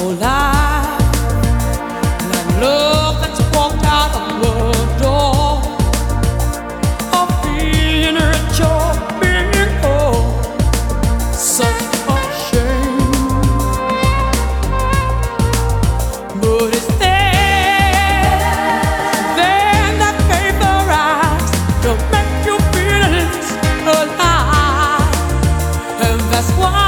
life, like love that's walked out of the door, of being rich or being poor, such a shame. But it's there that vaporized to make your feelings alive, and that's why.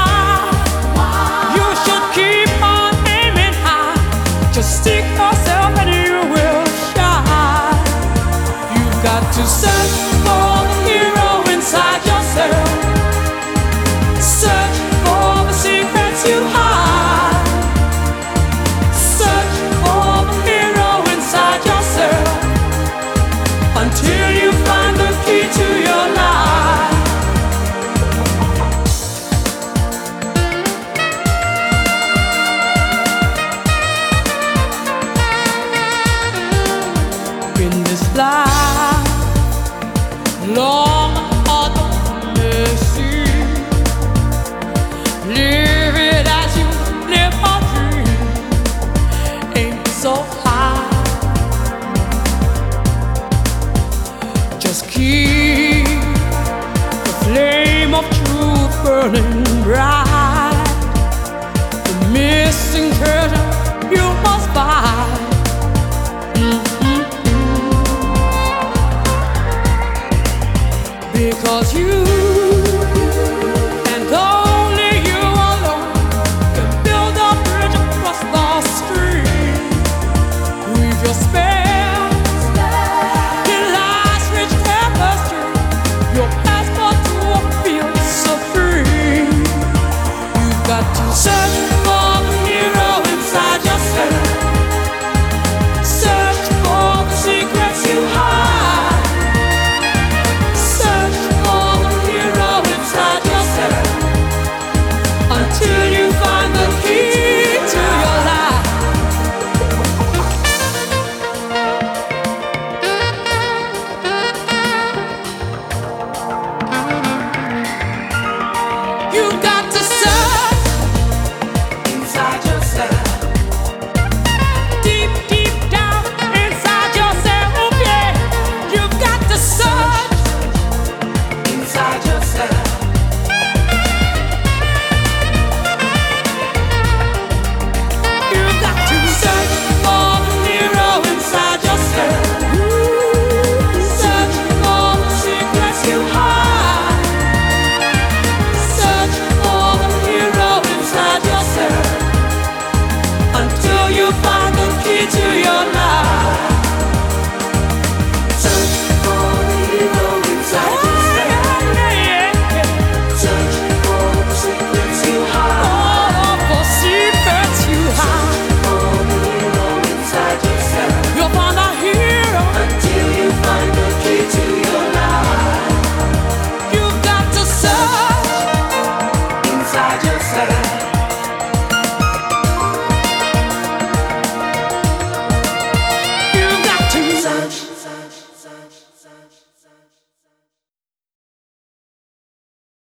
Just seek yourself and you will shine. You've got to search for the hero inside yourself. Search for the secrets you hide. Search for the hero inside yourself until you find the key to your life. In this life, long hard to see, live it as you live a dream, ain't so high. Just keep the flame of truth burning bright. The missing treasure you must find. Because you and only you alone can build a bridge across the stream. Weave your spells in life's rich tapestry, your passport to a field so free. You've got to search for the hero inside yourself. Search for the secrets you hide. Until you find the key to your life. You've got to search inside your